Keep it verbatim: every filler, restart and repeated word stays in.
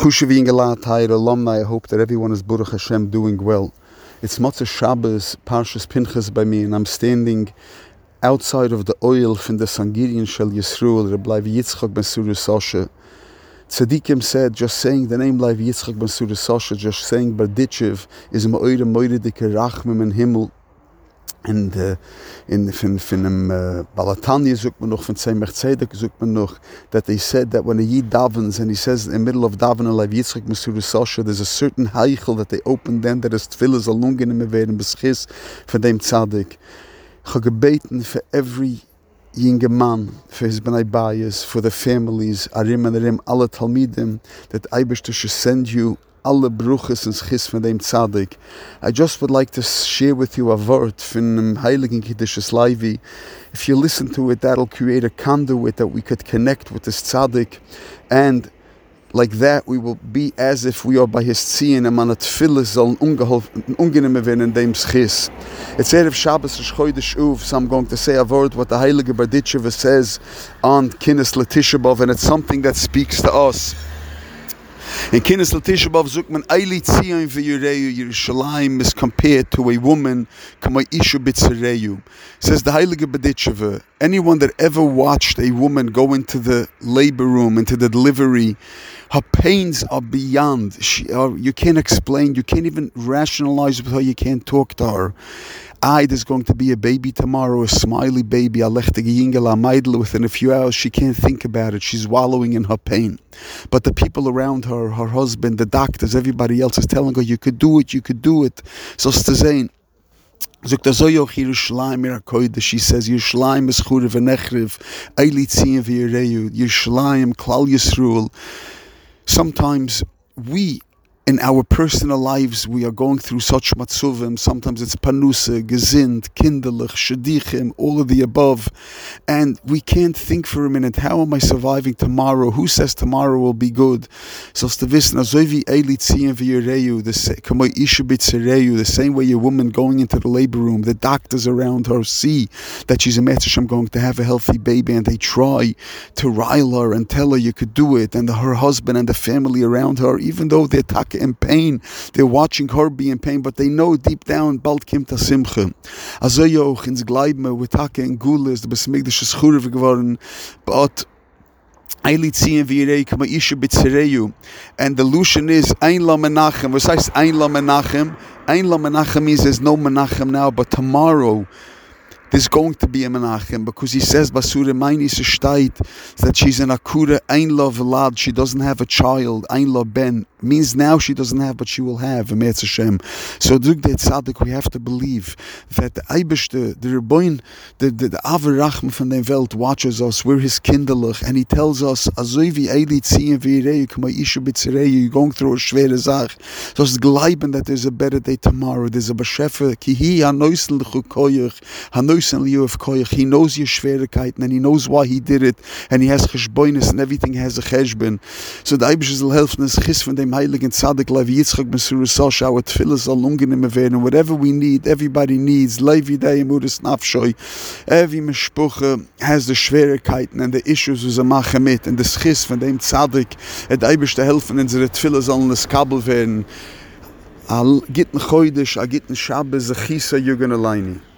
Chushavi Ingelat Hayr alumni, I hope that everyone is Baruch Hashem doing well. It's Motzei Shabbos, Parshas Pinchas by me, and I'm standing outside of the oil from the Sangirian Shel Yisroel, Reb Levi Yitzchak ben Sura Sasha. Tzadikim said, just saying the name Levi Yitzchak ben Sura Sasha, just saying Berditchev, is Ma'oire Moire Dike Rachmim in Himmel. And uh, in from from um, uh, Balatanya zoekt men nog, van Tzemach Tzedek zoekt men nog, that they said that when a Yid davens, and he says in the middle of davening, like Yitzchak Mesura Sasha, there's a certain heichel that they open then, that is tefillah zal ungenehm werden beschis von dem Tzadik. Ich habe gebeten for every young man, for his Bnei Bayis, for the families, Arim and Arim, alle Talmidim, that Eibishter should send you alle bruches and schis von dem Tzadik. I just would like to share with you a word from the Heiligen Kedushas Levi. If you listen to it, that'll create a conduit that we could connect with this Tzadik, and like that we will be as if we are by his Tzion, and man hat Tfilis sollen ungenehm werden in dem schis. It's Erev Shabbos Chodesh Uv, so I'm going to say a word what the Heilige Berditchev says on Kinnis L'Tisha B'Av, and it's something that speaks to us. In Kinnis L'Tisha B'Av zoekt men Eili Tzion v'Yireyu, Yerushalayim is compared to a woman, Kama Isha B'Tzereyu. Says the Heilige Berditchev, anyone that ever watched a woman go into the labor room, into the delivery, her pains are beyond. She, uh, you can't explain, you can't even rationalize with her, you can't talk to her. I, there's going to be a baby tomorrow, a smiley baby, within a few hours, she can't think about it, she's wallowing in her pain. But the people around her, her husband, the doctors, everybody else is telling her, you could do it, you could do it. So Stazain, Zogt azoyoch Yerushalayim ir HaKodesh, she says, Yerushalayim is chura v'nechriv, Eili Tzion v'Yireyu, Yerushalayim, Klal Yisroel. Sometimes we, in our personal lives, we are going through such matzuvim. Sometimes it's panusa, gezind, kinderlich, shadichim, all of the above. And we can't think for a minute, how am I surviving tomorrow? Who says tomorrow will be good? So the same way a woman going into the labor room, the doctors around her see that she's a metzasham going to have a healthy baby, and they try to rile her and tell her you could do it. And her husband and the family around her, even though they're in pain, they're watching her be in pain, but they know deep down, bald kimt a simcha. Also auch ins Gleibme, with Taka and Gules, the Besmigdash is Churve geworden, but Eili Tzion v'Yirei kama Isha b'Tzereyu, and the Lushan is Ein la Menachem. What says Ein la Menachem? Ein la Menachem means there's no Menachem now, but tomorrow there's going to be a Menachem, because he says Basura Maini Shtait that she's an Akura Ein la Velad, she doesn't have a child, Ein la Ben means now she doesn't have, but she will have, Emetz Hashem. So Dug de Tzadik, we have to believe that the Eibishter, the Rebbein, the the, the Aver Rachman von der Welt watches us, we're his kinderlich, and he tells us, Azoivi Eili Tzion v'Yireyu kama Isha b'Tzereyu, you're going through a schwere Sach. So it's gleiben that there's a better day tomorrow. There's a Beshefer, ki hi hanoisen l'chu koyach, hanoisen liu of koyach. He knows your Schwierigkeiten, and he knows why he did it, and he has cheshboinus, and everything has a cheshbon. So the Eibishter will help us chis von dem Heiligen Tzadik Levi Yitzchak Mesura Sasha, our tefillah zal ungenehm werden, whatever we need, everybody needs. Levi Dei Mudas Nafshoi. Every mishpucha has the Schwierigkeiten and the issues with a machen mit, and the schis von dem Tzadik, et Eibishter helfen, unsere tefillah sollen es kabel werden. Al gitten Chodesh, a gitten Shabbos, a chisa you're gonna line.